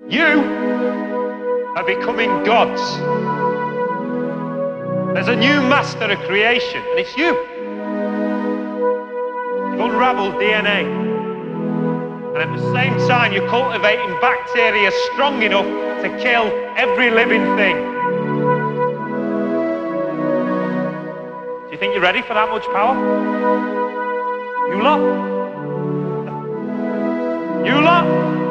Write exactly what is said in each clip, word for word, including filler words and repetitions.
You are becoming gods. There's a new master of creation, and it's you. You've unraveled D N A. And at the same time, you're cultivating bacteria strong enough to kill every living thing. Do you think you're ready for that much power? You lot? You lot?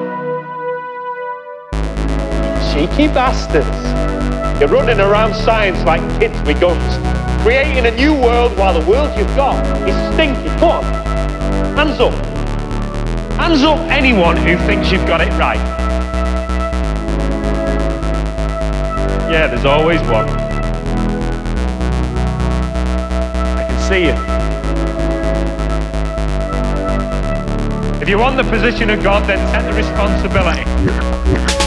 Cheeky bastards. You're running around science like kids with guns, creating a new world while the world you've got is stinky. Come on. Hands up. Hands up anyone who thinks you've got it right. Yeah, there's always one. I can see you. If you want the position of God, then take the responsibility.